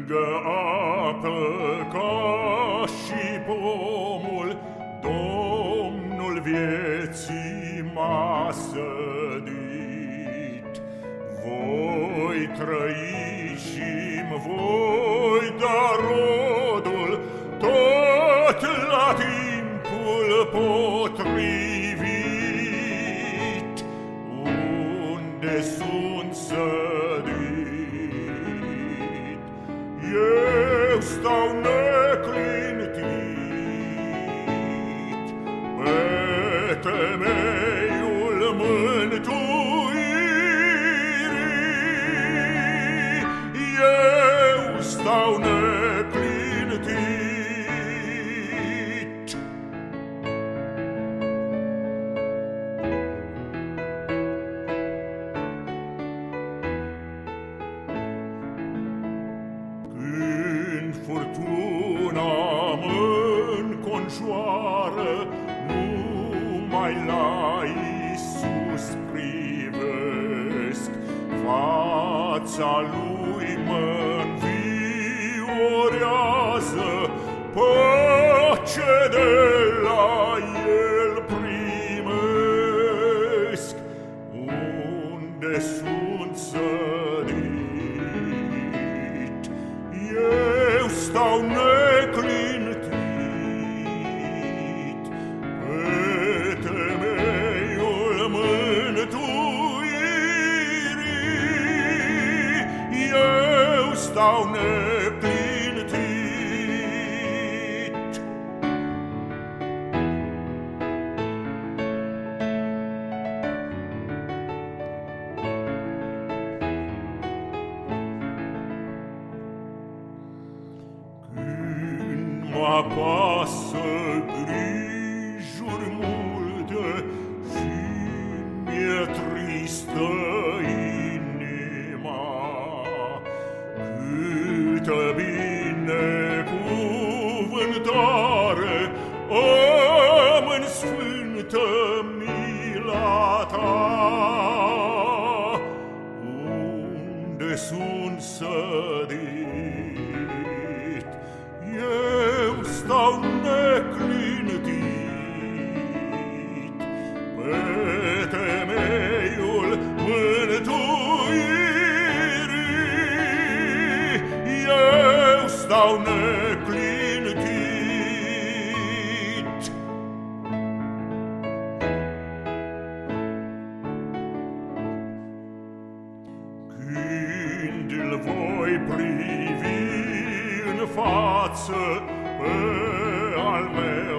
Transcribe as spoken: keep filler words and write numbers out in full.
lângă apă ca și pomul, Domnul vieții m-a sădit. Voi trăi și-mi voi da rodul tot la timpul potrivit. Unde sunt sădit, eu stau neclintit pe temeiul mântuirii. Eu stau neclintit. Când furtuna mă-nconjoară, numai la Iisus privesc. Fața Lui mă-nviorează, pace de la El primesc. Unde sunt sădit, eu stau neclintit pe temeiul mântuirii. Eu stau neclintit. Când mă apasă grijuri multe și mi-e tristă inima, câtă binecuvântare am în sfântă mila Ta. Unde sunt sădit, eu stau neclintit pe temeiul mântuirii. Eu stau neclintit. Când îl voi privi în față pe al meu